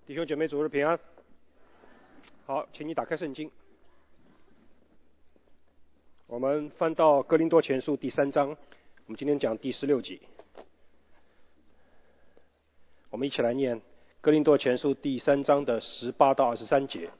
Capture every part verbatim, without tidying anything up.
弟兄姐妹，主日平安。好，请你打开圣经。我们翻到哥林多前书第三章，我们今天讲第十六集。我们一起来念哥林多前书第三章的十八到二十三节。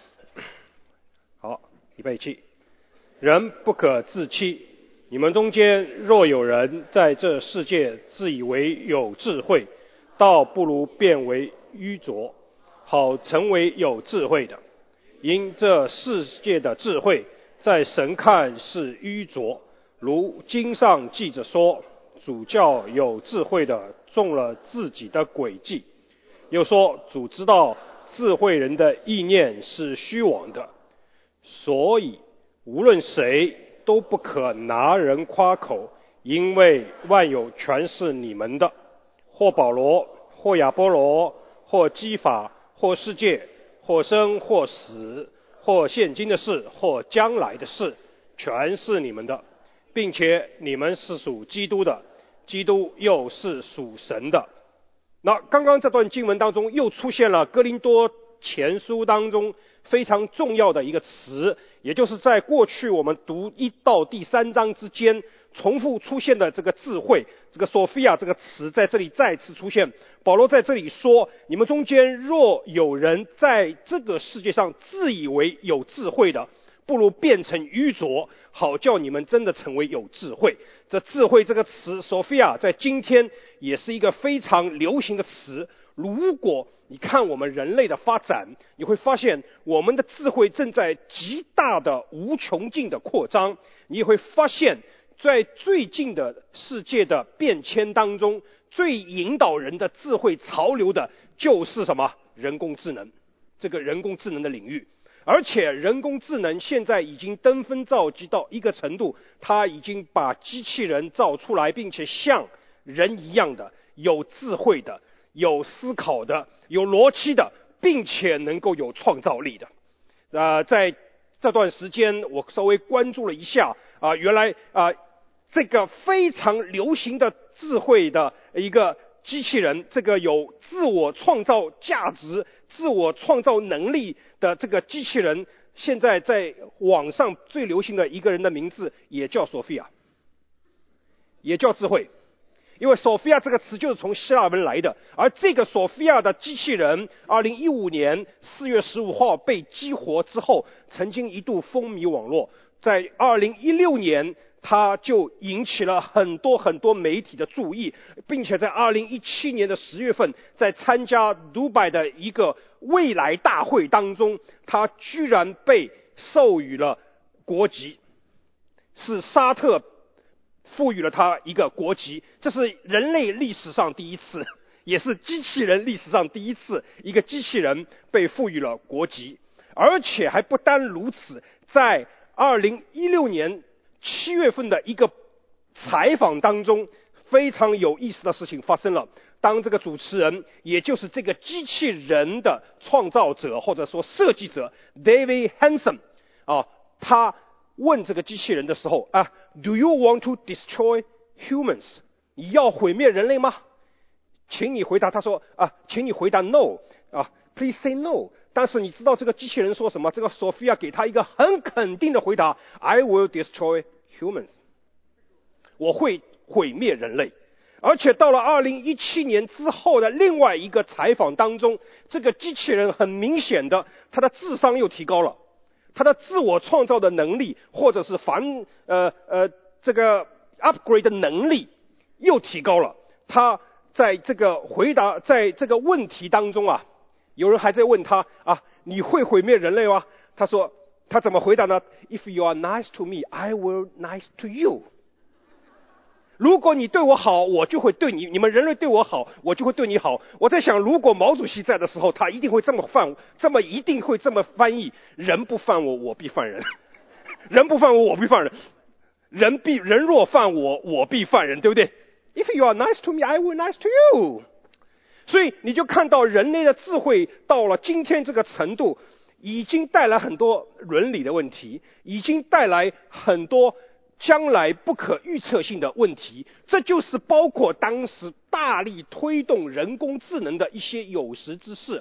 好，预备起。人不可自欺，你们中间若有人在这世界自以为有智慧，倒不如变为愚拙，好成为有智慧的。因这世界的智慧在神看是愚拙，如经上记着说，主叫有智慧的中了自己的诡计。又说，主知道智慧人的意念是虚妄的，所以无论谁都不可拿人夸口，因为万有全是你们的，或保罗，或亚波罗，或基法，或世界，或生或死，或现今的事，或将来的事，全是你们的，并且你们是属基督的，基督又是属神的。那刚刚这段经文当中又出现了哥林多前书当中非常重要的一个词，也就是在过去我们读一到第三章之间重复出现的这个智慧，这个 Sophia 这个词在这里再次出现。保罗在这里说，你们中间若有人在这个世界上自以为有智慧的，不如变成愚拙，好叫你们真的成为有智慧。这智慧这个词 Sophia 在今天也是一个非常流行的词。如果你看我们人类的发展，你会发现我们的智慧正在极大的无穷尽的扩张。你也会发现在最近的世界的变迁当中，最引导人的智慧潮流的就是什么？人工智能，这个人工智能的领域。而且人工智能现在已经登峰造极到一个程度，它已经把机器人造出来，并且像人一样的有智慧的，有思考的，有逻辑的，并且能够有创造力的。呃，在这段时间我稍微关注了一下啊、呃，原来啊、呃，这个非常流行的智慧的一个机器人，这个有自我创造价值、自我创造能力的这个机器人，现在在网上最流行的一个人的名字也叫索菲亚，也叫智慧。因为索菲亚这个词就是从希腊文来的，而这个索菲亚的机器人二零一五年四月十五号被激活之后，曾经一度风靡网络。在二零一六年它就引起了很多很多媒体的注意，并且在二零一七年的十月份，在参加杜拜的一个未来大会当中，它居然被授予了国籍，是沙特赋予了他一个国籍，这是人类历史上第一次，也是机器人历史上第一次，一个机器人被赋予了国籍。而且还不单如此，在二零一六年七月份的一个采访当中，非常有意思的事情发生了。当这个主持人，也就是这个机器人的创造者或者说设计者 David Hanson 啊，他问这个机器人的时候啊 ，Do you want to destroy humans？ 你要毁灭人类吗？请你回答。他说啊，请你回答 no 啊 ，Please say no。但是你知道这个机器人说什么？这个 Sophia 给他一个很肯定的回答 ：I will destroy humans。我会毁灭人类。而且到了二零一七年之后的另外一个采访当中，这个机器人很明显的，他的智商又提高了。他的自我创造的能力，或者是反呃呃这个 upgrade 的能力又提高了。他在这个回答，在这个问题当中啊，有人还在问他啊，你会毁灭人类吗？他说他怎么回答呢 ？If you are nice to me, I will nice to you。如果你对我好，我就会对你，你们人类对我好，我就会对你好。我在想，如果毛主席在的时候，他一定会这么犯，这么一定会这么翻译：人不犯我，我必犯人；人不犯我，我必犯人；人必人若犯我，我必犯人，对不对 ？If you are nice to me, I will nice to you。所以你就看到人类的智慧到了今天这个程度，已经带来很多伦理的问题，已经带来很多将来不可预测性的问题。这就是包括当时大力推动人工智能的一些有识之士，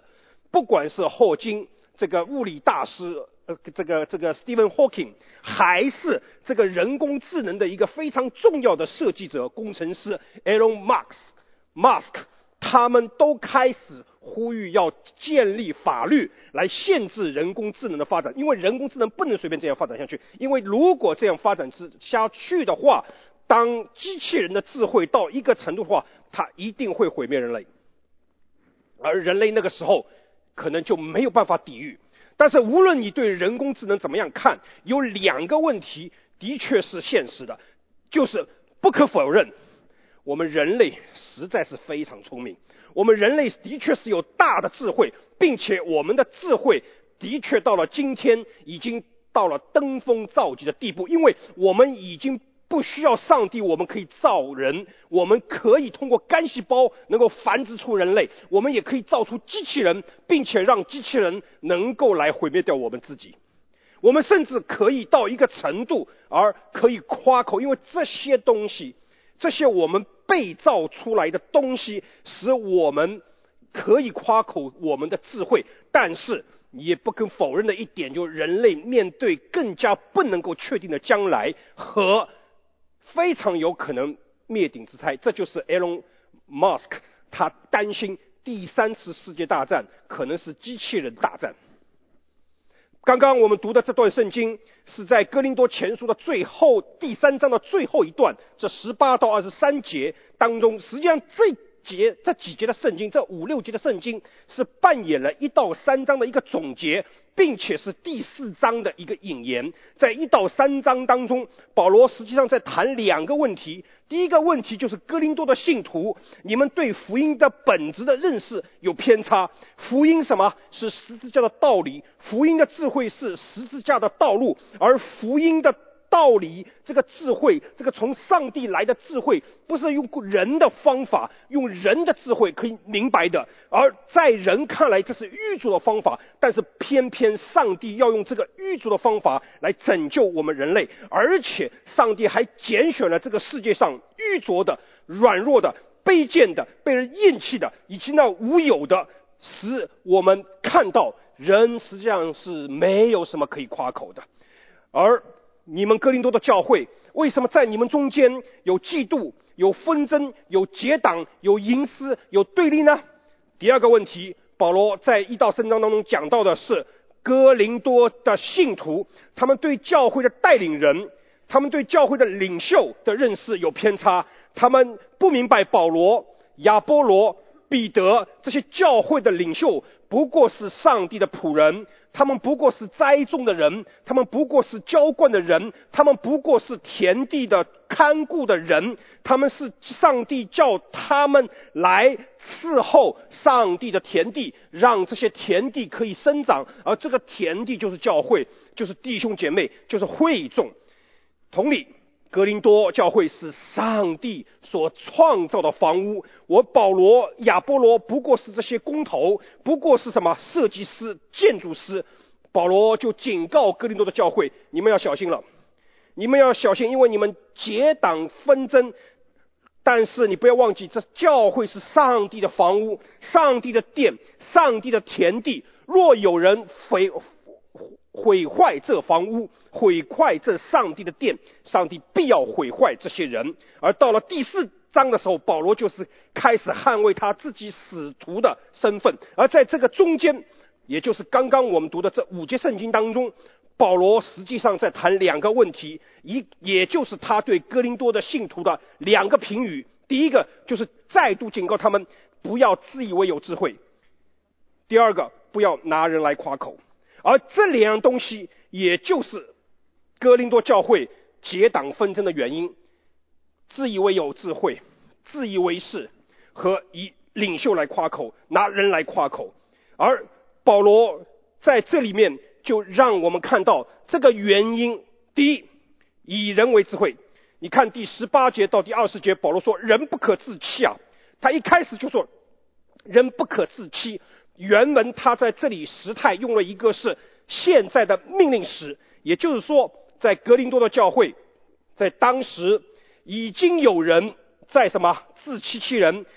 不管是霍金这个物理大师，呃，这个这个 Stephen Hawking， 还是这个人工智能的一个非常重要的设计者、工程师 Elon Musk Musk， 他们都开始呼吁要建立法律来限制人工智能的发展，因为人工智能不能随便这样发展下去，因为如果这样发展下去的话，当机器人的智慧到一个程度的话，它一定会毁灭人类，而人类那个时候可能就没有办法抵御。但是无论你对人工智能怎么样看，有两个问题的确是现实的，就是不可否认，我们人类实在是非常聪明，我们人类的确是有大的智慧，并且我们的智慧的确到了今天已经到了登峰造极的地步，因为我们已经不需要上帝，我们可以造人，我们可以通过干细胞能够繁殖出人类，我们也可以造出机器人，并且让机器人能够来毁灭掉我们自己。我们甚至可以到一个程度而可以夸口，因为这些东西，这些我们被造出来的东西使我们可以夸口我们的智慧，但是也不可否认的一点，就是人类面对更加不能够确定的将来和非常有可能灭顶之灾，这就是 Elon Musk 他担心第三次世界大战可能是机器人大战。刚刚我们读的这段圣经是在哥林多前书的最后第三章的最后一段，这十八到二十三节当中，实际上这节这几节的圣经，这五六节的圣经是扮演了一到三章的一个总结，并且是第四章的一个引言。在一到三章当中，保罗实际上在谈两个问题。第一个问题就是哥林多的信徒，你们对福音的本质的认识有偏差。福音什么？是十字架的道理，福音的智慧是十字架的道路，而福音的道理，这个智慧，这个从上帝来的智慧，不是用人的方法，用人的智慧可以明白的，而在人看来这是愚拙的方法，但是偏偏上帝要用这个愚拙的方法来拯救我们人类，而且上帝还拣选了这个世界上愚拙的、软弱的、卑贱的、被人厌弃的，以及那无有的，使我们看到人实际上是没有什么可以夸口的。而你们哥林多的教会，为什么在你们中间有嫉妒、有纷争、有结党、有营私、有对立呢？第二个问题，保罗在一到三章当中讲到的是哥林多的信徒，他们对教会的带领人，他们对教会的领袖的认识有偏差，他们不明白保罗、亚波罗、彼得这些教会的领袖不过是上帝的仆人，他们不过是栽种的人，他们不过是浇灌的人，他们不过是田地的看顾的人，他们是上帝叫他们来伺候上帝的田地，让这些田地可以生长，而这个田地就是教会，就是弟兄姐妹，就是会众。同理，哥林多教会是上帝所创造的房屋，我保罗、亚波罗不过是这些工头，不过是什么设计师、建筑师。保罗就警告哥林多的教会，你们要小心了，你们要小心，因为你们结党纷争，但是你不要忘记，这教会是上帝的房屋，上帝的殿，上帝的田地，若有人毁毁坏这房屋，毁坏这上帝的殿，上帝必要毁坏这些人。而到了第四章的时候，保罗就是开始捍卫他自己使徒的身份，而在这个中间，也就是刚刚我们读的这五节圣经当中，保罗实际上在谈两个问题，一也就是他对哥林多的信徒的两个评语。第一个就是再度警告他们不要自以为有智慧，第二个不要拿人来夸口。而这两样东西也就是哥林多教会结党纷争的原因，自以为有智慧、自以为是和以领袖来夸口、拿人来夸口。而保罗在这里面就让我们看到这个原因。第一，以人为智慧。你看第十八节到第二十节，保罗说人不可自欺啊，他一开始就说人不可自欺。原文他在这里时态用了一个是现在的命令时，也就是说在哥林多的教会，在当时已经有人在什么自欺欺人，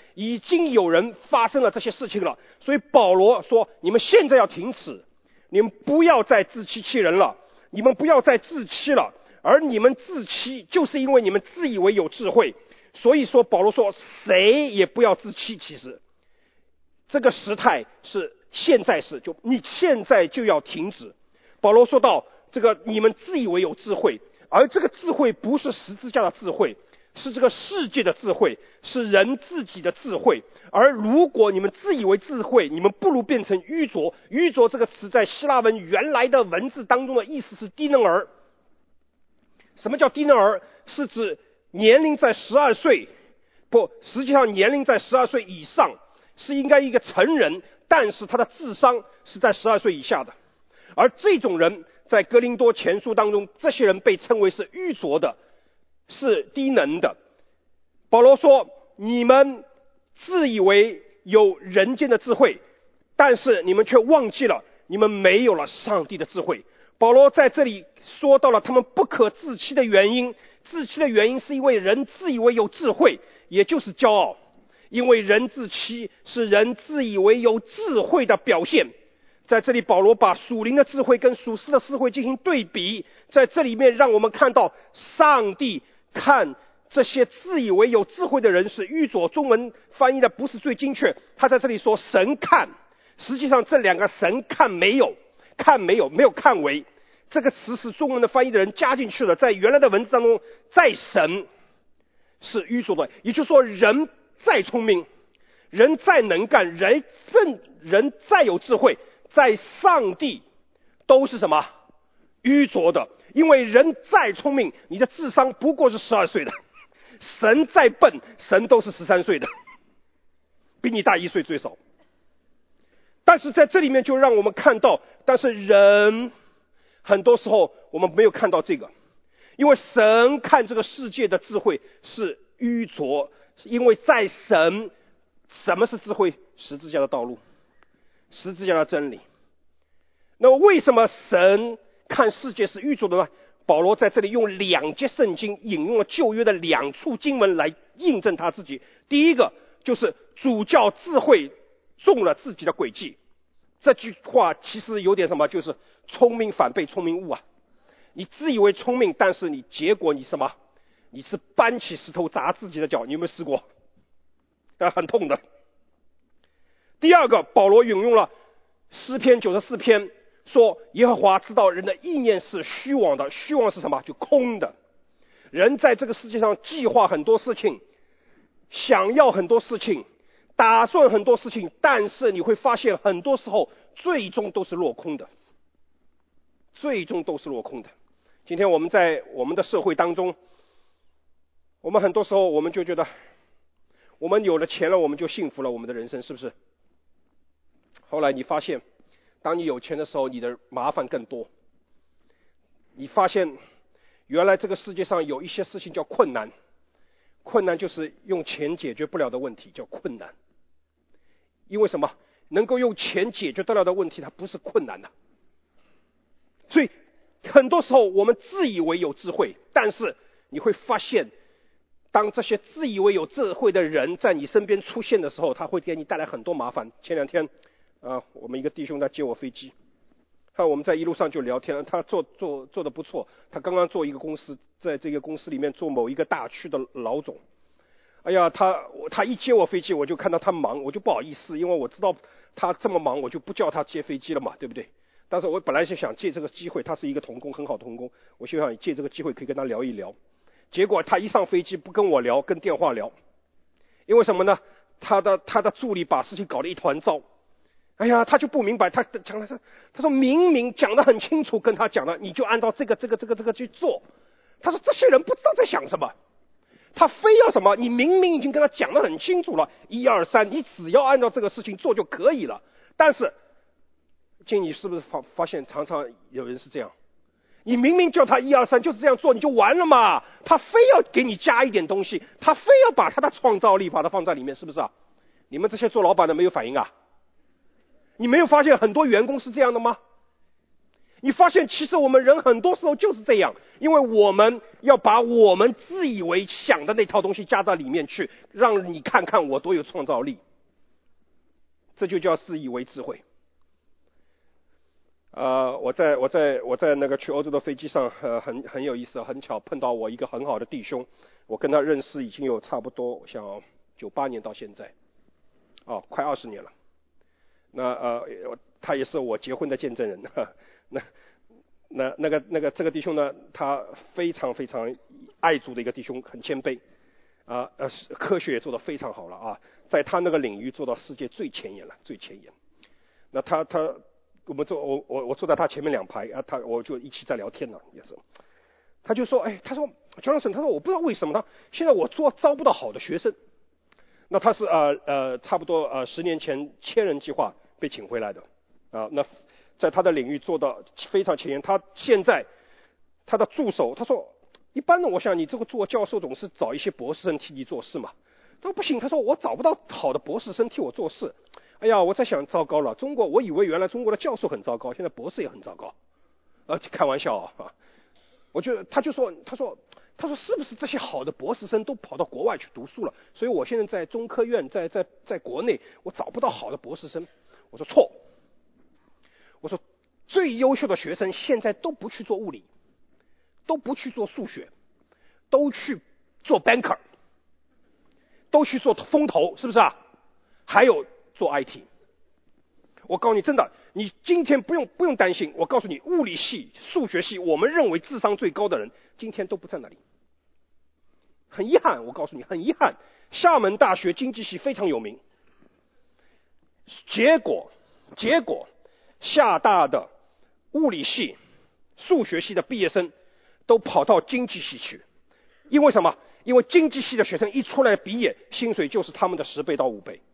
已经有人发生了这些事情了。所以保罗说，你们现在要停止，你们不要再自欺欺人了，你们不要再自欺了，而你们自欺就是因为你们自以为有智慧。所以说保罗说谁也不要自欺，其实这个时态是现在时，就你现在就要停止。保罗说到这个你们自以为有智慧，而这个智慧不是十字架的智慧，是这个世界的智慧，是人自己的智慧。而如果你们自以为智慧，你们不如变成愚拙。愚拙这个词在希腊文原来的文字当中的意思是低能儿。什么叫低能儿？是指年龄在十二岁，不，实际上年龄在十二岁以上，是应该一个成人，但是他的智商是在十二岁以下的。而这种人在哥林多前书当中，这些人被称为是愚拙的，是低能的。保罗说你们自以为有人间的智慧，但是你们却忘记了你们没有了上帝的智慧。保罗在这里说到了他们不可自欺的原因，自欺的原因是因为人自以为有智慧，也就是骄傲。因为人自欺是人自以为有智慧的表现。在这里保罗把属灵的智慧跟属世的智慧进行对比，在这里面让我们看到上帝看这些自以为有智慧的人是愚拙。中文翻译的不是最精确，他在这里说神看，实际上这两个神看没有看没有没有看为，这个词是中文的翻译的人加进去了。在原来的文字当中，在神是愚拙的，也就是说人再聪明，人再能干，人正人再有智慧，在上帝都是什么？愚拙的。因为人再聪明，你的智商不过是十二岁的，神再笨，神都是十三岁的，比你大一岁最少。但是在这里面就让我们看到，但是人很多时候我们没有看到这个，因为神看这个世界的智慧是愚拙，因为在神，什么是智慧？十字架的道路，十字架的真理。那么为什么神看世界是愚拙的呢？保罗在这里用两节圣经引用了旧约的两处经文来印证他自己。第一个就是主叫智慧中了自己的诡计。这句话其实有点什么，就是聪明反被聪明误啊！你自以为聪明，但是你结果你什么？你是搬起石头砸自己的脚。你有没有试过？啊，很痛的。第二个，保罗引用了诗篇九十四篇，说耶和华知道人的意念是虚妄的。虚妄是什么？就空的。人在这个世界上计划很多事情，想要很多事情，打算很多事情，但是你会发现很多时候最终都是落空的，最终都是落空的。今天我们在我们的社会当中，我们很多时候我们就觉得我们有了钱了我们就幸福了，我们的人生是不是？后来你发现当你有钱的时候，你的麻烦更多。你发现原来这个世界上有一些事情叫困难，困难就是用钱解决不了的问题，叫困难。因为什么？能够用钱解决得了的问题它不是困难的。所以很多时候我们自以为有智慧，但是你会发现当这些自以为有智慧的人在你身边出现的时候，他会给你带来很多麻烦。前两天啊，我们一个弟兄在接我飞机，看我们在一路上就聊天，他做做做得不错，他刚刚做一个公司，在这个公司里面做某一个大区的老总。哎呀，他他一接我飞机，我就看到他忙，我就不好意思，因为我知道他这么忙，我就不叫他接飞机了嘛，对不对？但是我本来是想借这个机会，他是一个同工，很好的同工，我希望借这个机会可以跟他聊一聊。结果他一上飞机不跟我聊，跟电话聊。因为什么呢？他的他的助理把事情搞得一团糟。哎呀，他就不明白，他讲的是，他说明明讲得很清楚，跟他讲了，你就按照这个这个这个这个去做。他说这些人不知道在想什么，他非要什么？你明明已经跟他讲得很清楚了，一二三，你只要按照这个事情做就可以了。但是，经理是不是发发现常常有人是这样？你明明叫他一二三就是这样做，你就完了嘛。他非要给你加一点东西，他非要把他的创造力把它放在里面，是不是啊？你们这些做老板的没有反应啊？你没有发现很多员工是这样的吗？ 你发现其实我们人很多时候就是这样，因为我们要把我们自以为想的那套东西加到里面去，让你看看我多有创造力。这就叫自以为智慧。呃，我在我在我在那个去欧洲的飞机上，呃，很很有意思，很巧碰到我一个很好的弟兄，我跟他认识已经有差不多，我想九八年到现在，哦，快二十年了。那呃，他也是我结婚的见证人。那那那个那个这个弟兄呢，他非常非常爱主的一个弟兄，很谦卑，啊呃，科学也做得非常好了啊，在他那个领域做到世界最前沿了，最前沿。那他他我们坐我我我坐在他前面两排啊，他我就一起在聊天了，也是。他就说，哎，他说 Johnson， 他说我不知道为什么他现在我做招不到好的学生。那他是呃呃差不多呃十年前千人计划被请回来的啊，那在他的领域做到非常前沿。他现在他的助手他说，一般的我想你这个做教授总是找一些博士生替你做事嘛。他说不行，他说我找不到好的博士生替我做事。哎呀，我在想糟糕了，中国我以为原来中国的教授很糟糕，现在博士也很糟糕。啊，开玩笑啊。我就他就说他说他说是不是这些好的博士生都跑到国外去读书了？所以我现在在中科院在在在国内我找不到好的博士生。我说错。我说最优秀的学生现在都不去做物理，都不去做数学，都去做 banker， 都去做风投，是不是啊？还有做 I T。 我告诉你真的，你今天不用不用担心，我告诉你，物理系数学系我们认为智商最高的人今天都不在那里。很遗憾，我告诉你很遗憾，厦门大学经济系非常有名，结果结果厦大的物理系数学系的毕业生都跑到经济系去。因为什么？因为经济系的学生一出来毕业，薪水就是他们的十倍到五倍。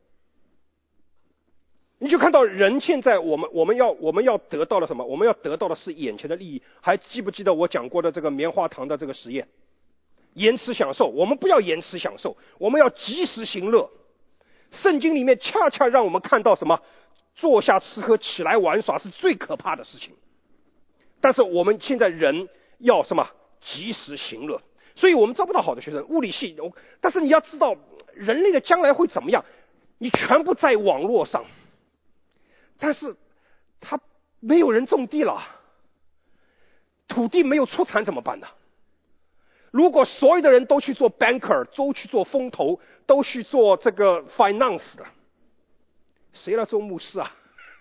你就看到人现在我们我们要我们要得到的什么？我们要得到的是眼前的利益。还记不记得我讲过的这个棉花糖的这个实验？延迟享受，我们不要延迟享受，我们要及时行乐。圣经里面恰恰让我们看到什么？坐下吃喝起来玩耍是最可怕的事情。但是我们现在人要什么？及时行乐。所以我们招不到好的学生，物理系。但是你要知道人类的将来会怎么样，你全部在网络上。但是他没有人种地了，土地没有出产怎么办呢？如果所有的人都去做 banker， 都去做风投，都去做这个 finance 的，谁来做牧师啊？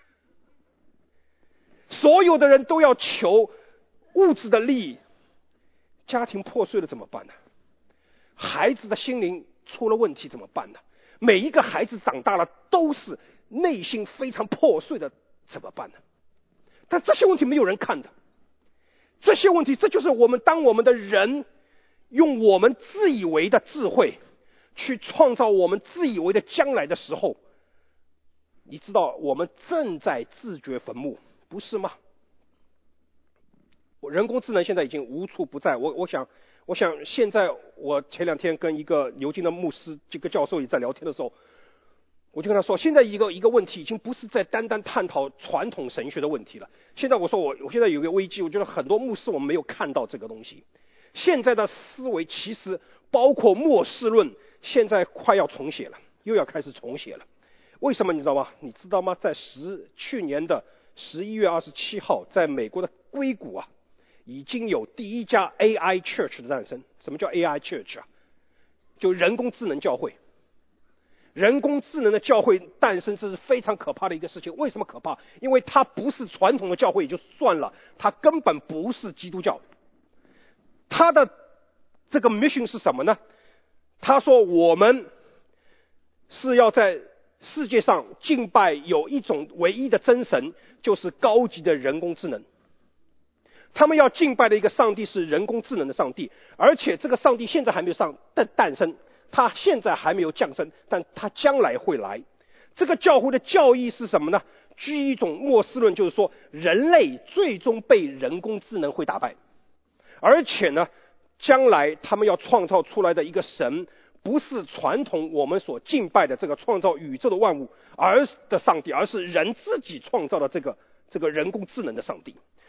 所有的人都要求物质的利益，家庭破碎了怎么办呢？孩子的心灵出了问题怎么办呢？每一个孩子长大了都是内心非常破碎的，怎么办呢？但这些问题没有人看的。这些问题，这就是我们当我们的人用我们自以为的智慧去创造我们自以为的将来的时候，你知道我们正在自掘坟墓，不是吗？人工智能现在已经无处不在。我我想我想现在我前两天跟一个牛津的牧师这个教授也在聊天的时候，我就跟他说，现在一个一个问题已经不是在单单探讨传统神学的问题了。现在我说我我现在有个危机，我觉得很多牧师我们没有看到这个东西。现在的思维其实包括末世论，现在快要重写了，又要开始重写了。为什么你知道吗？你知道吗？在十去年的十一月二十七号，在美国的硅谷啊，已经有第一家 A I Church 的诞生。什么叫 A I Church 啊？就人工智能教会。人工智能的教会诞生，这是非常可怕的一个事情。为什么可怕？因为它不是传统的教会也就算了，它根本不是基督教。它的这个 mission 是什么呢？他说我们是要在世界上敬拜有一种唯一的真神，就是高级的人工智能。他们要敬拜的一个上帝是人工智能的上帝，而且这个上帝现在还没有上诞诞生，他现在还没有降生，但他将来会来。这个教会的教义是什么呢？据一种末世论，就是说人类最终被人工智能会打败，而且呢，将来他们要创造出来的一个神，不是传统我们所敬拜的这个创造宇宙的万物而的上帝，而是人自己创造的这个这个人工智能的上帝。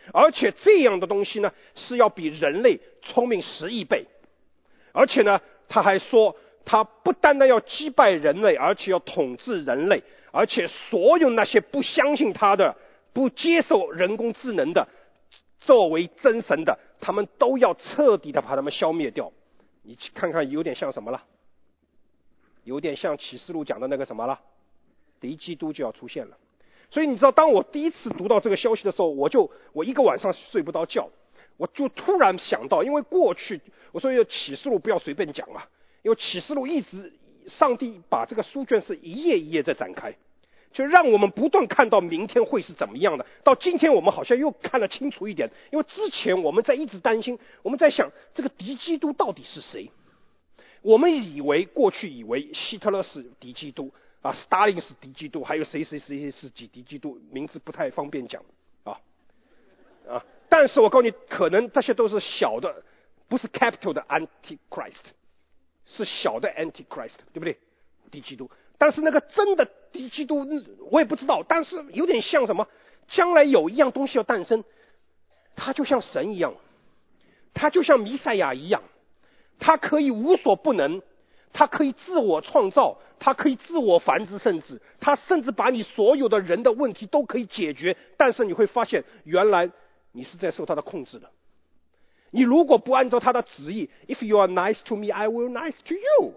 而且这样的东西呢，是要比人类聪明十亿倍。而且呢，他还说，他不单单要击败人类，而且要统治人类，而且所有那些不相信他的、不接受人工智能的作为真神的，他们都要彻底的把他们消灭掉。你看看，有点像什么了？有点像启示录讲的那个什么了？敌基督就要出现了。所以你知道，当我第一次读到这个消息的时候，我就我一个晚上睡不着觉，我就突然想到，因为过去我说启示录不要随便讲啊，因为启示录一直上帝把这个书卷是一页一页在展开，就让我们不断看到明天会是怎么样的。到今天我们好像又看得清楚一点，因为之前我们在一直担心，我们在想这个敌基督到底是谁。我们以为过去以为希特勒是敌基督啊，斯大林是敌基督，还有谁谁谁是敌基督，名字不太方便讲啊啊！但是我告诉你，可能这些都是小的，不是 capital 的 Antichrist， 是小的 Antichrist， 对不对？敌基督。但是那个真的敌基督，我也不知道，但是有点像什么？将来有一样东西要诞生，它就像神一样，它就像弥赛亚一样。他可以无所不能，他可以自我创造，他可以自我繁殖，甚至他甚至把你所有的人的问题都可以解决。但是你会发现，原来你是在受他的控制的。你如果不按照他的旨意 ，If you are nice to me, I will nice to you.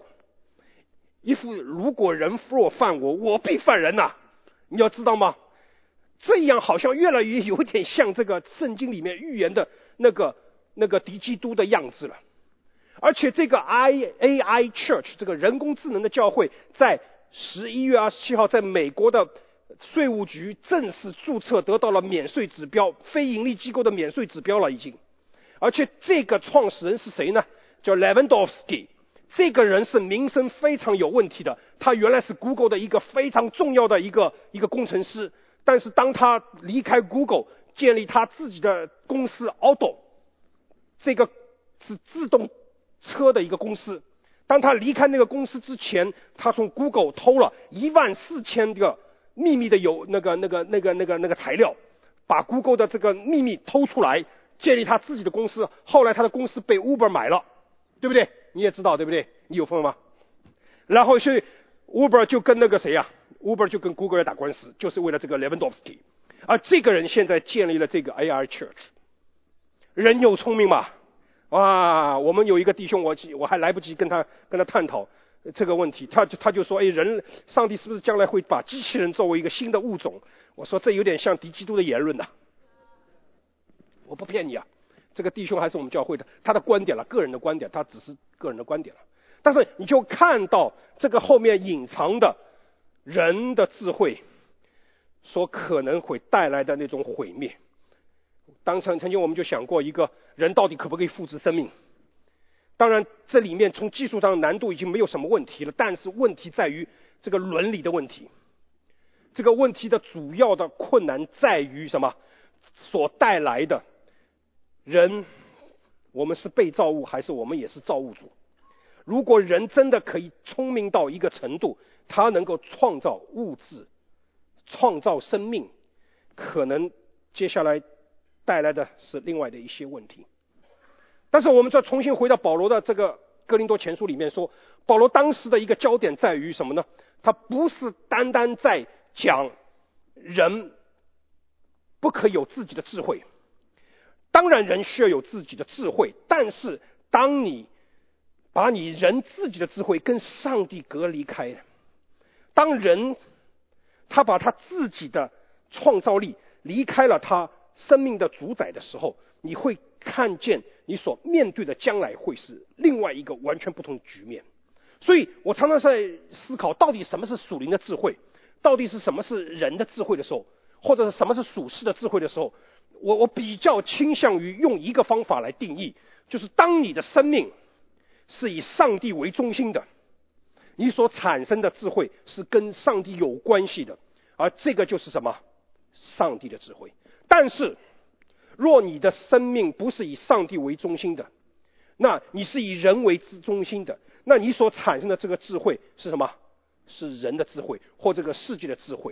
If 如果人若犯我，我必犯人呐、啊。你要知道吗？这样好像越来越有点像这个圣经里面预言的那个那个敌基督的样子了。而且这个 A I Church 这个人工智能的教会，在十一月二十七号在美国的税务局正式注册，得到了免税指标，非盈利机构的免税指标了已经。而且这个创始人是谁呢？叫 Lewandowski， 这个人是名声非常有问题的，他原来是 Google 的一个非常重要的一个一个工程师，但是当他离开 Google， 建立他自己的公司 Auto， 这个是自动车的一个公司。当他离开那个公司之前，他从 Google 偷了一万四千个秘密的有那个那个那个那个那个材料，把 Google 的这个秘密偷出来，建立他自己的公司。后来他的公司被 Uber 买了，对不对？你也知道对不对？你有份吗？然后所以 Uber 就跟那个谁呀、啊、Uber 就跟 Google 打官司，就是为了这个 Lewandowski。而这个人现在建立了这个 A I Church。人有聪明嘛？哇，我们有一个弟兄，我我还来不及跟他跟他探讨这个问题，他就他就说，哎，人上帝是不是将来会把机器人作为一个新的物种？我说这有点像敌基督的言论呐、啊。我不骗你啊，这个弟兄还是我们教会的，他的观点了，个人的观点，他只是个人的观点了。但是你就看到这个后面隐藏的人的智慧所可能会带来的那种毁灭。当曾曾经我们就想过，一个人到底可不可以复制生命？当然这里面从技术上的难度已经没有什么问题了，但是问题在于这个伦理的问题。这个问题的主要的困难在于什么？所带来的人，我们是被造物还是我们也是造物主？如果人真的可以聪明到一个程度，他能够创造物质，创造生命，可能接下来带来的是另外的一些问题。但是我们再重新回到保罗的这个哥林多前书里面说，保罗当时的一个焦点在于什么呢？他不是单单在讲人不可以有自己的智慧，当然人需要有自己的智慧，但是当你把你人自己的智慧跟上帝隔离开，当人他把他自己的创造力离开了他生命的主宰的时候，你会看见你所面对的将来会是另外一个完全不同的局面。所以我常常在思考，到底什么是属灵的智慧，到底是什么是人的智慧的时候，或者是什么是属世的智慧的时候，我我比较倾向于用一个方法来定义，就是当你的生命是以上帝为中心的，你所产生的智慧是跟上帝有关系的，而这个就是什么？上帝的智慧。但是若你的生命不是以上帝为中心的，那你是以人为中心的，那你所产生的这个智慧是什么？是人的智慧，或这个世界的智慧。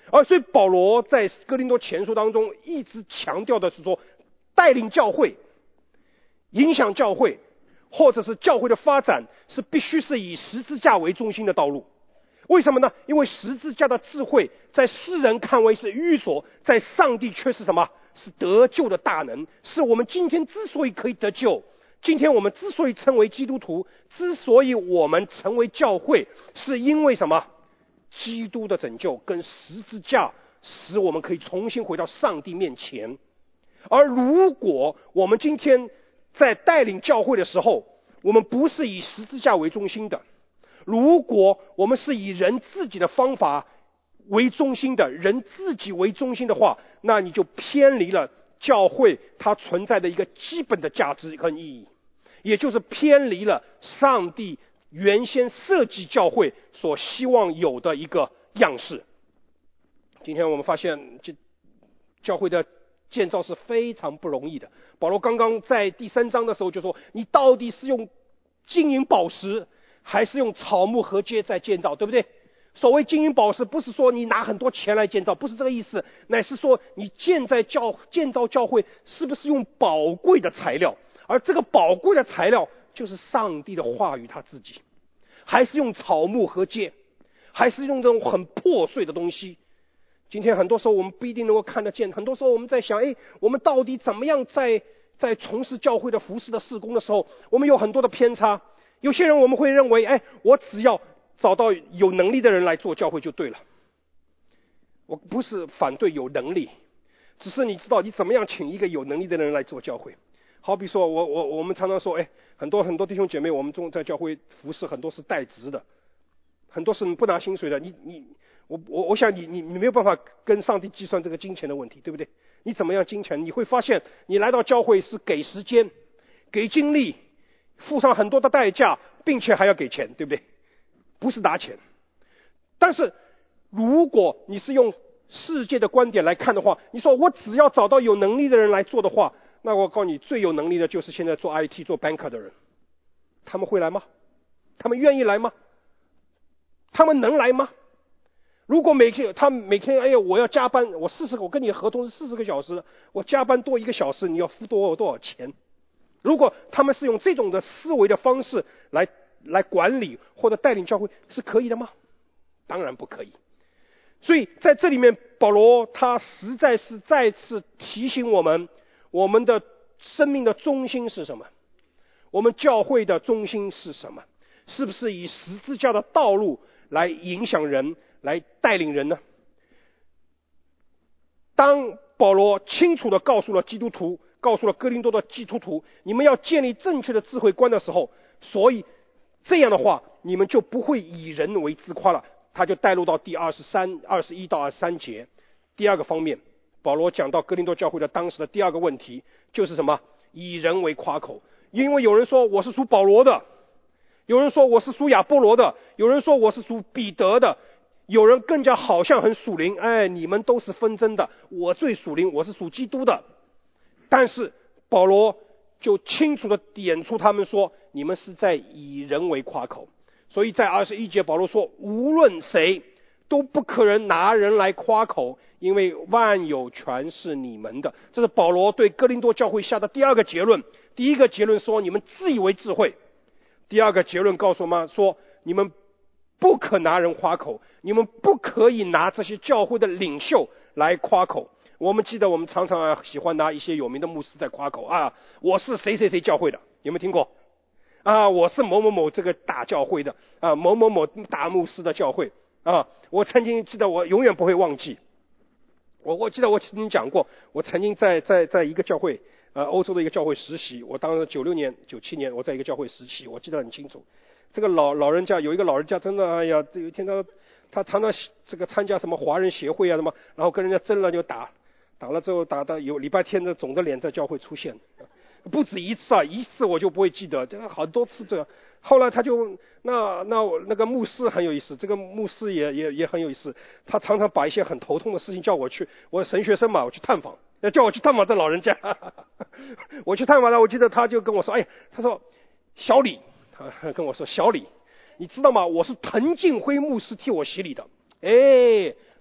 而所以保罗在哥林多前书当中一直强调的是说，带领教会、影响教会，或者是教会的发展，是必须是以十字架为中心的道路。为什么呢？因为十字架的智慧在世人看为是愚拙，在上帝却是什么？是得救的大能。是我们今天之所以可以得救，今天我们之所以称为基督徒，之所以我们成为教会，是因为什么？基督的拯救跟十字架使我们可以重新回到上帝面前。而如果我们今天在带领教会的时候，我们不是以十字架为中心的，如果我们是以人自己的方法为中心的，人自己为中心的话，那你就偏离了教会它存在的一个基本的价值和意义，也就是偏离了上帝原先设计教会所希望有的一个样式。今天我们发现教会的建造是非常不容易的。保罗刚刚在第三章的时候就说，你到底是用金银宝石还是用草木禾秸在建造，对不对？所谓金银宝石，不是说你拿很多钱来建造，不是这个意思，乃是说你建在教建造教会是不是用宝贵的材料，而这个宝贵的材料就是上帝的话语他自己，还是用草木禾秸，还是用这种很破碎的东西。今天很多时候我们不一定能够看得见，很多时候我们在想，哎，我们到底怎么样在在从事教会的服事的事工的时候，我们有很多的偏差。有些人我们会认为，哎，我只要找到有能力的人来做教会就对了。我不是反对有能力，只是你知道你怎么样请一个有能力的人来做教会。好比说我我我们常常说，哎，很多很多弟兄姐妹，我们中在教会服事很多是代职的，很多是不拿薪水的。你你我我我想你你你没有办法跟上帝计算这个金钱的问题，对不对？你怎么样金钱？你会发现你来到教会是给时间、给精力，付上很多的代价，并且还要给钱，对不对？不是拿钱。但是如果你是用世界的观点来看的话，你说我只要找到有能力的人来做的话，那我告诉你，最有能力的就是现在做 I T 做 banker 的人。他们会来吗？他们愿意来吗？他们能来吗？如果每天他每天，哎呀，我要加班，我四十个，我跟你合同是四十个小时，我加班多一个小时，你要付多少多少钱？如果他们是用这种的思维的方式来来管理或者带领教会，是可以的吗？当然不可以。所以在这里面，保罗他实在是再次提醒我们，我们的生命的中心是什么？我们教会的中心是什么？是不是以十字架的道路来影响人，来带领人呢？当保罗清楚地告诉了基督徒，告诉了哥林多的基督徒，你们要建立正确的智慧观的时候，所以这样的话，你们就不会以人为自夸了。他就带入到第二十三、二十一到二十三节。第二个方面，保罗讲到哥林多教会的当时的第二个问题，就是什么？以人为夸口。因为有人说我是属保罗的，有人说我是属亚波罗的，有人说我是属彼得的，有人更加好像很属灵，哎，你们都是纷争的，我最属灵，我是属基督的。但是保罗就清楚地点出他们说，你们是在以人为夸口。所以在二十一节，保罗说，无论谁都不可能拿人来夸口，因为万有全是你们的。这是保罗对哥林多教会下的第二个结论。第一个结论说，你们自以为智慧。第二个结论告诉我们说，你们不可拿人夸口，你们不可以拿这些教会的领袖来夸口。我们记得我们常常啊喜欢拿一些有名的牧师在夸口啊，我是谁谁谁教会的，有没有听过？啊，我是某某某这个大教会的啊，某某某大牧师的教会啊。我曾经记得，我永远不会忘记。我我记得我曾经讲过，我曾经在在在一个教会，呃，欧洲的一个教会实习。我当时九六年、九七年，我在一个教会实习，我记得很清楚。这个老老人家有一个老人家，真的，哎呀，有一天他他常常这个参加什么华人协会啊什么，然后跟人家争了就打，打了之后打到有礼拜天的总的脸在教会出现。不止一次啊，一次我就不会记得，这个好多次这个。后来他就那那那个牧师很有意思，这个牧师也也也很有意思，他常常把一些很头痛的事情叫我去，我神学生嘛，我去探访，要叫我去探访这老人家。我去探访他，我记得他就跟我说，哎，他说小李，他跟我说小李，你知道吗？我是滕敬辉牧师替我洗礼的。哎，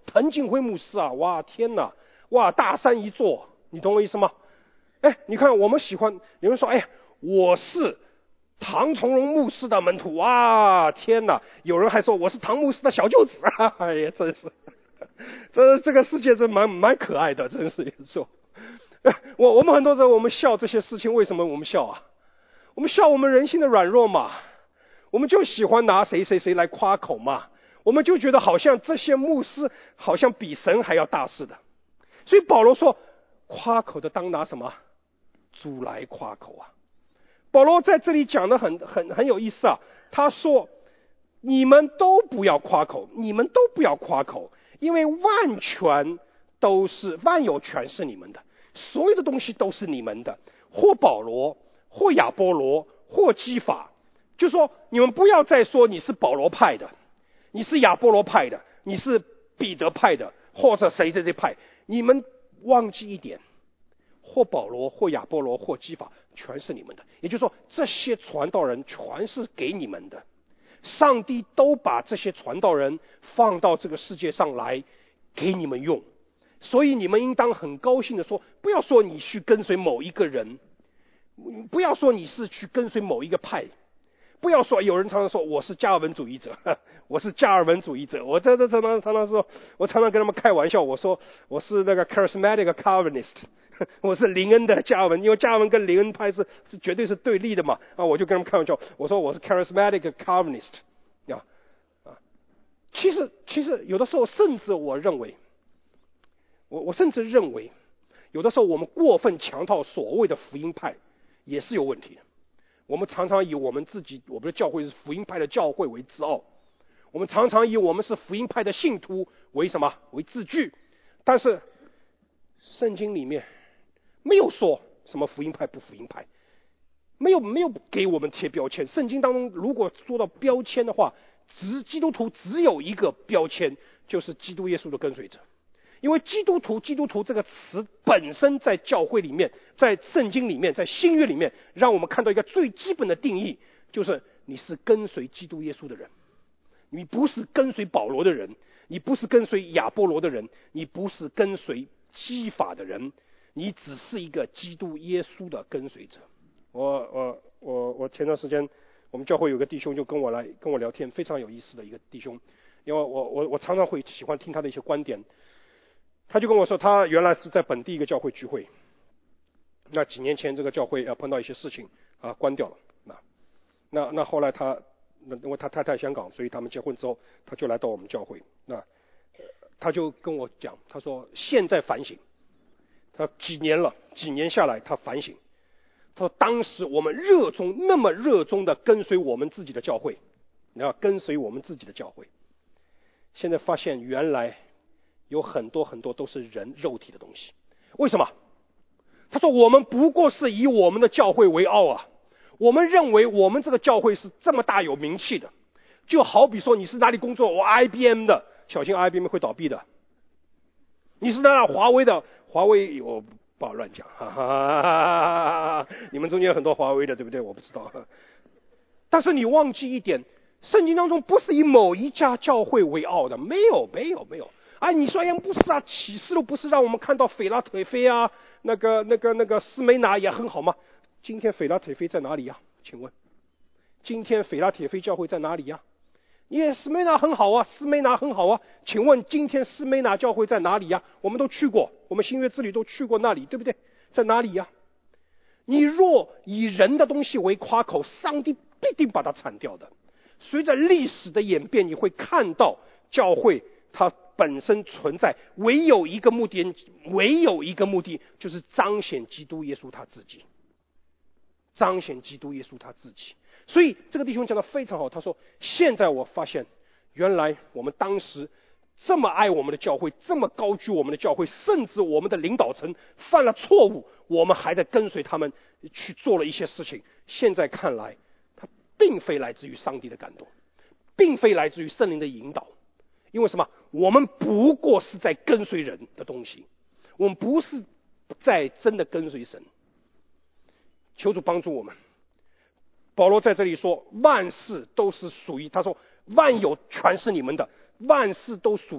滕敬辉牧师啊，哇天哪，哇大山一座，你懂我意思吗？哎，你看我们喜欢有人说，哎，我是唐崇荣牧师的门徒啊，天哪！有人还说我是唐牧师的小舅子啊，哎呀，真是，这这个世界真蛮蛮可爱的，真是有时候。我我们很多时候我们笑这些事情，为什么我们笑啊？我们笑我们人性的软弱嘛，我们就喜欢拿谁谁谁来夸口嘛，我们就觉得好像这些牧师好像比神还要大似的。所以保罗说，夸口的当拿什么？主来夸口啊！保罗在这里讲的很很很有意思啊，他说你们都不要夸口，你们都不要夸口，因为万权都是万有权是你们的，所有的东西都是你们的，或保罗或亚波罗或基法，就说你们不要再说你是保罗派的，你是亚波罗派的，你是彼得派的，或者谁谁谁派，你们忘记一点，或保罗或亚波罗或基法全是你们的，也就是说这些传道人全是给你们的，上帝都把这些传道人放到这个世界上来给你们用，所以你们应当很高兴的说，不要说你去跟随某一个人，不要说你是去跟随某一个派，不要说有人常常说我是加尔文主义者，我是加尔文主义者，我这这常常常常说，我常常跟他们开玩笑，我说我是那个 charismatic Calvinist， 我是林恩的加尔文，因为加尔文跟林恩派是是绝对是对立的嘛，啊，我就跟他们开玩笑，我说我是 charismatic Calvinist， 啊啊，其实其实有的时候甚至我认为，我我甚至认为，有的时候我们过分强调所谓的福音派也是有问题的。我们常常以我们自己我们的教会是福音派的教会为自傲，我们常常以我们是福音派的信徒为什么为自居，但是圣经里面没有说什么福音派不福音派，没有没有给我们贴标签。圣经当中如果说到标签的话，只基督徒只有一个标签，就是基督耶稣的跟随者。因为基督徒基督徒这个词本身在教会里面，在圣经里面，在新约里面，让我们看到一个最基本的定义，就是你是跟随基督耶稣的人，你不是跟随保罗的人，你不是跟随亚波罗的人，你不是跟随基法的人，你只是一个基督耶稣的跟随者。我我我我前段时间我们教会有个弟兄就跟我来跟我聊天，非常有意思的一个弟兄，因为我我我常常会喜欢听他的一些观点。他就跟我说，他原来是在本地一个教会聚会，那几年前这个教会啊碰到一些事情啊关掉了，那那那后来他因为他太太香港，所以他们结婚之后他就来到我们教会，那他就跟我讲，他说现在反省，他几年了几年下来他反省，他说当时我们热衷那么热衷的跟随我们自己的教会，然后跟随我们自己的教会，现在发现原来有很多很多都是人肉体的东西。为什么？他说我们不过是以我们的教会为傲啊，我们认为我们这个教会是这么大有名气的，就好比说你是哪里工作，我 I B M 的，小心 I B M 会倒闭的。你是那华为的，华为我不好乱讲，哈哈哈哈哈，你们中间有很多华为的，对不对？我不知道。但是你忘记一点，圣经当中不是以某一家教会为傲的，没有没有没有。哎，你说哎不是啊，启示录不是让我们看到斐拉腿菲啊，那个那个那个斯梅拿也很好吗？今天斐拉腿菲在哪里呀？请问，今天斐拉铁菲教会在哪里呀？耶，斯梅拿很好啊，斯梅拿很好啊。请问今天斯梅拿教会在哪里呀？我们都去过，我们新约之旅都去过那里，对不对？在哪里呀？你若以人的东西为夸口，上帝必定把它铲掉的。随着历史的演变，你会看到教会它本身存在唯有一个目的，唯有一个目的，就是彰显基督耶稣他自己，彰显基督耶稣他自己。所以这个弟兄讲得非常好，他说现在我发现原来我们当时这么爱我们的教会，这么高举我们的教会，甚至我们的领导层犯了错误，我们还在跟随他们去做了一些事情，现在看来它并非来自于上帝的感动，并非来自于圣灵的引导。因为什么？我们不过是在跟随人的东西，我们不是在真的跟随神。求主帮助我们。保罗在这里说万事都是属于，他说万有全是你们的，万事都属于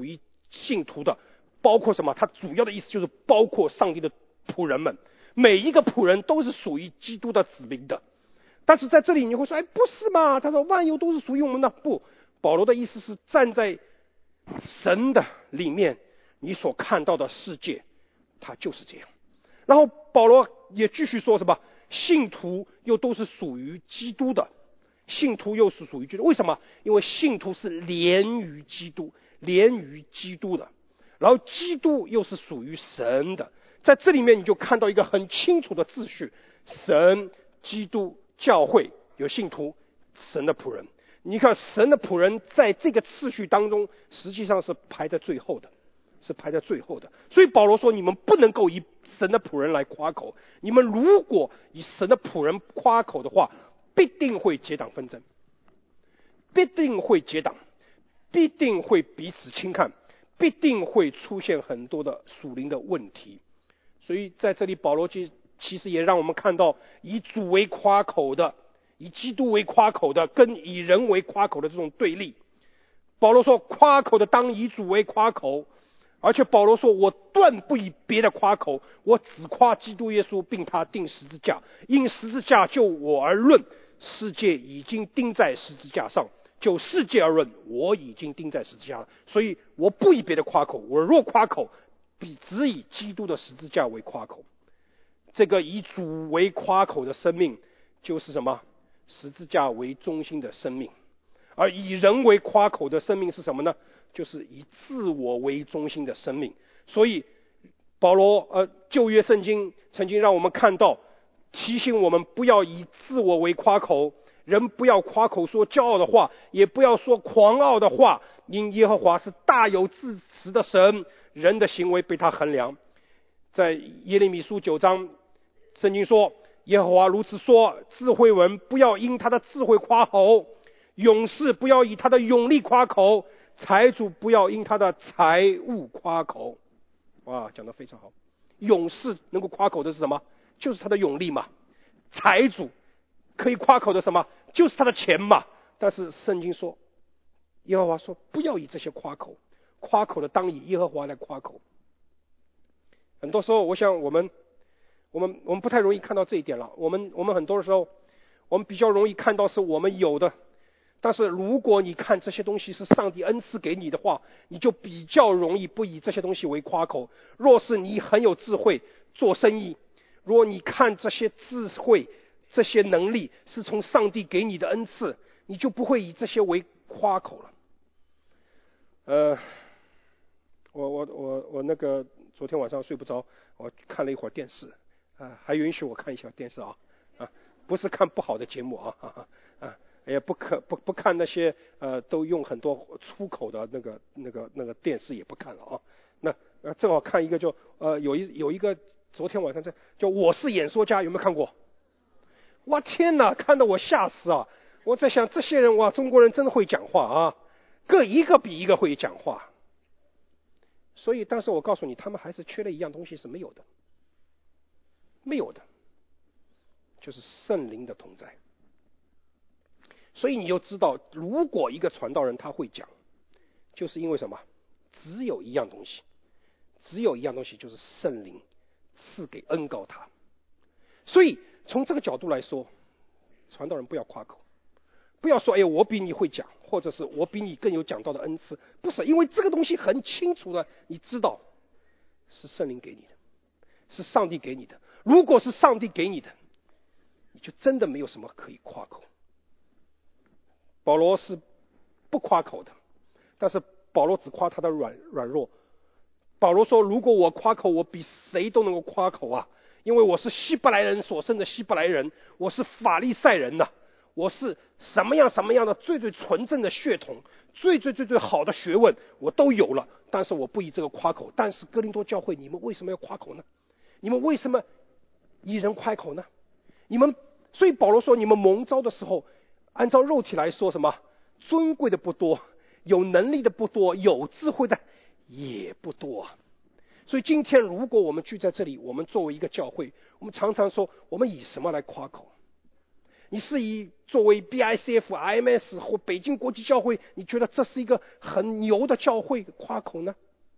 信徒的，包括什么？他主要的意思就是包括上帝的仆人们，每一个仆人都是属于基督的子民的。但是在这里你会说，哎，不是嘛？他说万有都是属于我们的。不，保罗的意思是站在神的里面，你所看到的世界，它就是这样。然后保罗也继续说什么？信徒又都是属于基督的，信徒又是属于基督。为什么？因为信徒是连于基督，连于基督的，然后基督又是属于神的。在这里面你就看到一个很清楚的秩序：神、基督、教会，有信徒，神的仆人。你看神的仆人在这个次序当中实际上是排在最后的，是排在最后的。所以保罗说，你们不能够以神的仆人来夸口，你们如果以神的仆人夸口的话，必定会结党纷争，必定会结党，必定会彼此轻看，必定会出现很多的属灵的问题。所以在这里保罗其实也让我们看到，以主为夸口的，以基督为夸口的，跟以人为夸口的这种对立。保罗说，夸口的当以主为夸口，而且保罗说，我断不以别的夸口，我只夸基督耶稣，并他钉十字架，因十字架就我而论，世界已经钉在十字架上，就世界而论，我已经钉在十字架了。所以我不以别的夸口，我若夸口，必只以基督的十字架为夸口。这个以主为夸口的生命，就是什么？十字架为中心的生命。而以人为夸口的生命是什么呢？就是以自我为中心的生命。所以保罗呃旧约圣经曾经让我们看到，提醒我们不要以自我为夸口，人不要夸口说骄傲的话，也不要说狂傲的话，因耶和华是大有自持的神，人的行为被他衡量。在耶利米书九章，圣经说，耶和华如此说，智慧人不要因他的智慧夸口，勇士不要以他的勇力夸口，财主不要因他的财物夸口。哇，讲得非常好。勇士能够夸口的是什么？就是他的勇力嘛。财主可以夸口的什么？就是他的钱嘛。但是圣经说，耶和华说，不要以这些夸口，夸口的当以耶和华来夸口。很多时候我想我们我们我们不太容易看到这一点了。我们我们很多的时候我们比较容易看到是我们有的，但是如果你看这些东西是上帝恩赐给你的话，你就比较容易不以这些东西为夸口。若是你很有智慧做生意，如果你看这些智慧这些能力是从上帝给你的恩赐，你就不会以这些为夸口了。呃我我我我那个昨天晚上睡不着，我看了一会儿电视啊，还允许我看一下电视啊啊，不是看不好的节目啊啊啊，也不可不不看那些呃都用很多出口的那个那个那个电视也不看了啊。那呃正好看一个就呃有一有一个昨天晚上在叫我是演说家，有没有看过？哇天哪，看得我吓死啊！我在想这些人哇，中国人真的会讲话啊，各一个比一个会讲话。所以但是我告诉你，他们还是缺了一样东西是没有的，没有的，就是圣灵的同在。所以你就知道，如果一个传道人他会讲，就是因为什么？只有一样东西，只有一样东西，就是圣灵赐给恩膏他。所以从这个角度来说，传道人不要夸口，不要说哎我比你会讲，或者是我比你更有讲道的恩赐，不是，因为这个东西很清楚的，你知道是圣灵给你的，是上帝给你的。如果是上帝给你的，你就真的没有什么可以夸口。保罗是不夸口的，但是保罗只夸他的软软弱。保罗说，如果我夸口，我比谁都能够夸口啊，因为我是希伯来人所生的希伯来人，我是法利赛人呐、啊，我是什么样什么样的最最纯正的血统，最最最最好的学问我都有了，但是我不以这个夸口。但是哥林多教会，你们为什么要夸口呢？你们为什么以人夸口呢？你们所以保罗说，你们蒙召的时候，按照肉体来说，什么尊贵的不多，有能力的不多，有智慧的也不多啊。所以今天如果我们聚在这里，我们作为一个教会，我们常常说，我们以什么来夸口？你是以作为 B I C F、I M S 或北京国际教会，你觉得这是一个很牛的教会夸口呢？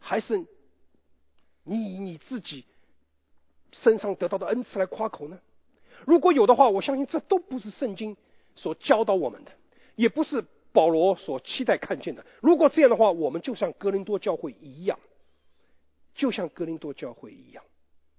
还是你以你自己身上得到的恩赐来夸口呢？如果有的话，我相信这都不是圣经所教导我们的，也不是保罗所期待看见的。如果这样的话，我们就像哥林多教会一样，就像哥林多教会一样。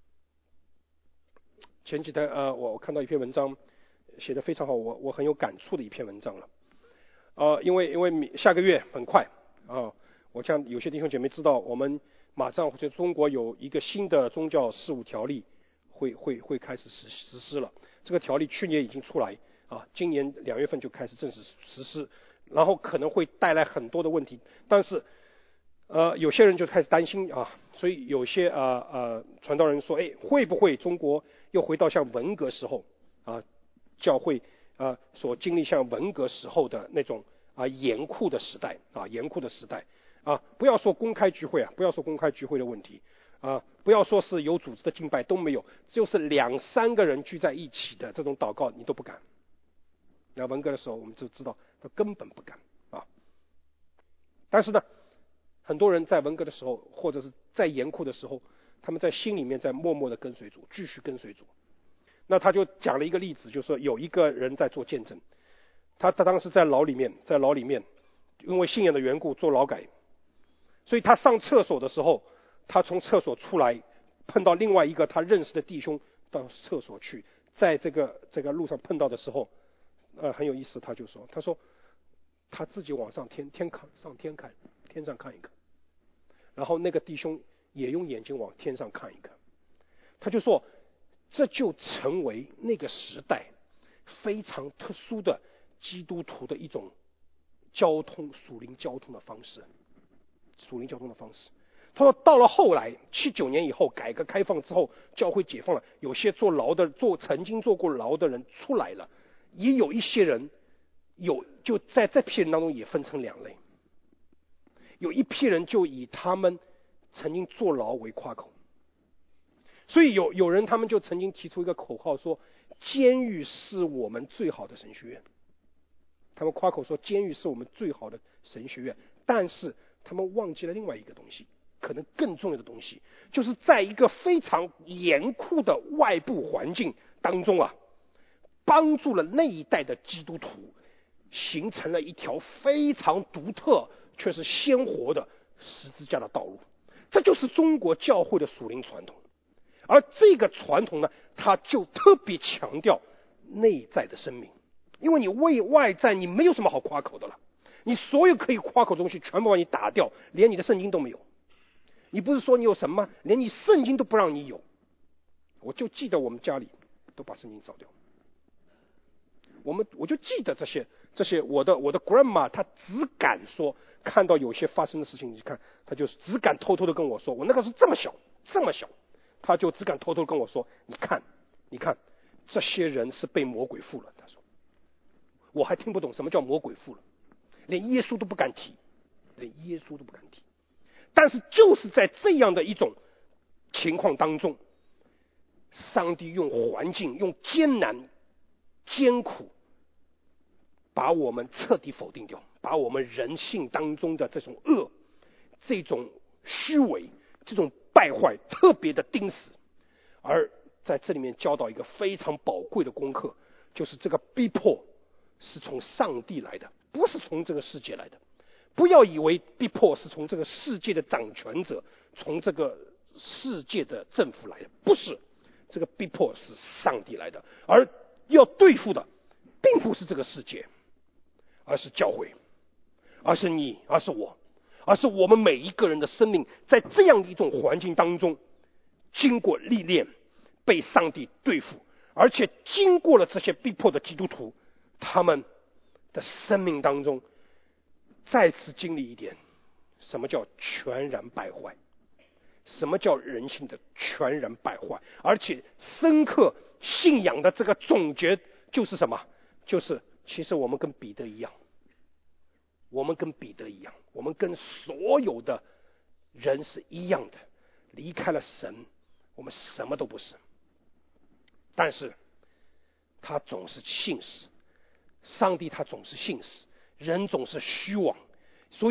前几天呃，我我看到一篇文章写得非常好，我我很有感触的一篇文章了。呃，因为因为下个月很快啊、呃，我像有些弟兄姐妹知道，我们马上在中国有一个新的宗教事务条例会会会开始实实施了。这个条例去年已经出来啊，今年两月份就开始正式实施，然后可能会带来很多的问题。但是呃，有些人就开始担心啊，所以有些呃呃传道人说，哎，会不会中国又回到像文革时候啊，教会啊所经历像文革时候的那种啊严酷的时代啊严酷的时代啊，不要说公开聚会啊，不要说公开聚会的问题啊，不要说是有组织的敬拜都没有，就是两三个人聚在一起的这种祷告你都不敢。那文革的时候我们就知道他根本不敢啊。但是呢，很多人在文革的时候或者是在严酷的时候，他们在心里面在默默的跟随主，继续跟随主。那他就讲了一个例子，就是说有一个人在做见证，他他当时在牢里面，在牢里面因为信仰的缘故做劳改，所以他上厕所的时候，他从厕所出来碰到另外一个他认识的弟兄到厕所去，在这个这个路上碰到的时候呃很有意思，他就说他说他自己往上天天看上天看天上看一看，然后那个弟兄也用眼睛往天上看一看，他就说这就成为那个时代非常特殊的基督徒的一种交通属灵交通的方式，属灵交通的方式。他说到了后来七九年以后改革开放之后，教会解放了，有些坐牢的做曾经坐过牢的人出来了，也有一些人有就在这批人当中也分成两类，有一批人就以他们曾经坐牢为夸口，所以有有人他们就曾经提出一个口号说，监狱是我们最好的神学院。他们夸口说监狱是我们最好的神学院，但是他们忘记了另外一个东西，可能更重要的东西，就是在一个非常严酷的外部环境当中啊，帮助了那一代的基督徒形成了一条非常独特却是鲜活的十字架的道路。这就是中国教会的属灵传统，而这个传统呢，它就特别强调内在的生命。因为你为外在你没有什么好夸口的了，你所有可以夸口的东西全部把你打掉，连你的圣经都没有。你不是说你有什么，连你圣经都不让你有。我就记得我们家里都把圣经烧掉，我们我就记得这些这些我的我的 grandma 她只敢说看到有些发生的事情，你看她就只敢偷偷的跟我说，我那个时候这么小这么小，她就只敢偷偷的跟我说，你看你看这些人是被魔鬼附了。她说我还听不懂什么叫魔鬼附了，连耶稣都不敢提，连耶稣都不敢提。但是就是在这样的一种情况当中，上帝用环境用艰难艰苦把我们彻底否定掉，把我们人性当中的这种恶这种虚伪这种败坏特别的钉死。而在这里面教导一个非常宝贵的功课，就是这个逼迫是从上帝来的，不是从这个世界来的。不要以为逼迫是从这个世界的掌权者，从这个世界的政府来的，不是，这个逼迫是上帝来的，而要对付的并不是这个世界，而是教会，而是你，而是我，而是我们每一个人的生命在这样一种环境当中经过历练，被上帝对付，而且经过了这些逼迫的基督徒，他们的生命当中再次经历一点什么叫全然败坏，什么叫人性的全然败坏，而且深刻信仰的这个总结就是什么，就是其实我们跟彼得一样，我们跟彼得一样，我们跟所有的人是一样的，离开了神我们什么都不是。但是他总是信实，上帝他总是信实，人总是虚妄，所以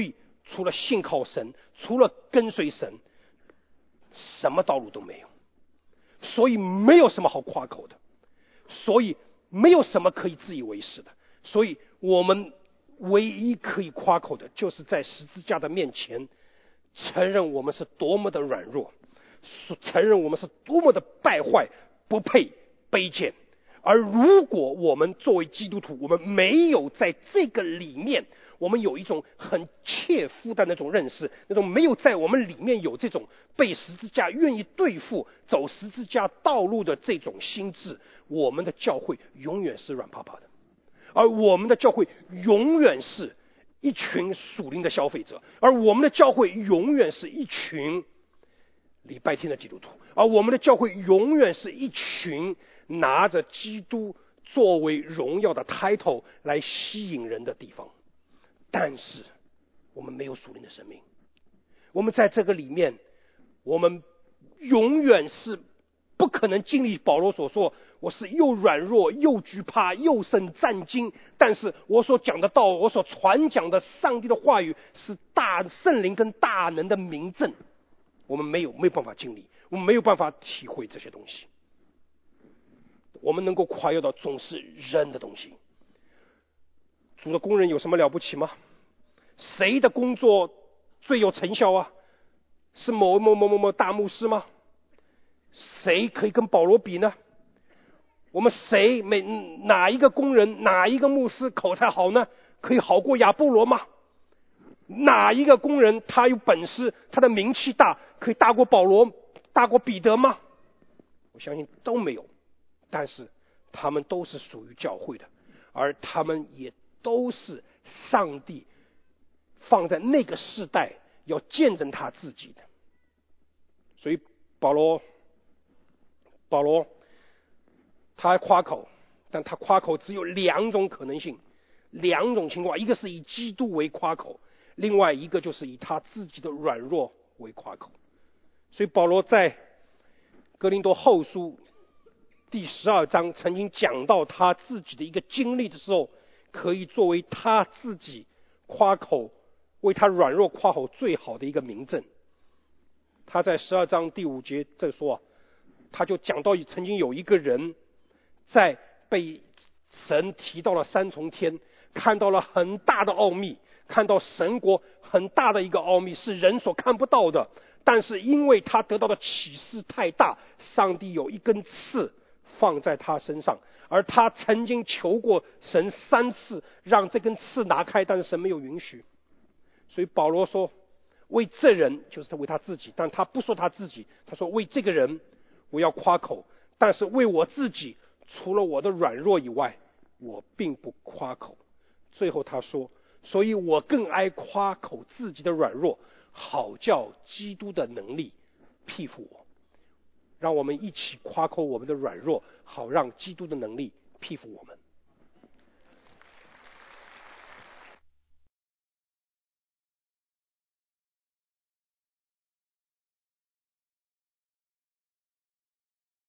除了信靠神，除了跟随神，什么道路都没有。所以没有什么好夸口的，所以没有什么可以自以为是的。所以我们唯一可以夸口的，就是在十字架的面前承认我们是多么的软弱，承认我们是多么的败坏，不配卑贱。而如果我们作为基督徒，我们没有在这个里面，我们有一种很切肤的那种认识，那种没有在我们里面有这种被十字架愿意对付走十字架道路的这种心智，我们的教会永远是软趴趴的，而我们的教会永远是一群属灵的消费者，而我们的教会永远是一群礼拜天的基督徒，而我们的教会永远是一群拿着基督作为荣耀的 title 来吸引人的地方。但是我们没有属灵的生命，我们在这个里面，我们永远是不可能经历保罗所说我是又软弱又惧怕又甚战惊，但是我所讲的道，我所传讲的上帝的话语是大圣灵跟大能的明证。我们没有没有办法经历，我们没有办法体会这些东西。我们能够夸耀的总是人的东西。主的工人有什么了不起吗？谁的工作最有成效啊？是某某某某某大牧师吗？谁可以跟保罗比呢？我们谁每哪一个工人哪一个牧师口才好呢？可以好过亚波罗吗？哪一个工人他有本事，他的名气大，可以大过保罗大过彼得吗？我相信都没有。但是他们都是属于教会的，而他们也都是上帝放在那个世代要见证他自己的。所以保罗保罗他夸口，但他夸口只有两种可能性，两种情况，一个是以基督为夸口，另外一个就是以他自己的软弱为夸口。所以保罗在哥林多后书第十二章曾经讲到他自己的一个经历的时候，可以作为他自己夸口，为他软弱夸口最好的一个明证。他在十二章第五节这说，他就讲到曾经有一个人在被神提到了三重天，看到了很大的奥秘，看到神国很大的一个奥秘是人所看不到的，但是因为他得到的启示太大，上帝有一根刺放在他身上，而他曾经求过神三次让这根刺拿开，但是神没有允许。所以保罗说为这人，就是他为他自己，但他不说他自己，他说为这个人我要夸口，但是为我自己除了我的软弱以外，我并不夸口。最后他说，所以我更爱夸口自己的软弱，好叫基督的能力庇护我。让我们一起夸口我们的软弱，好让基督的能力庇护我们。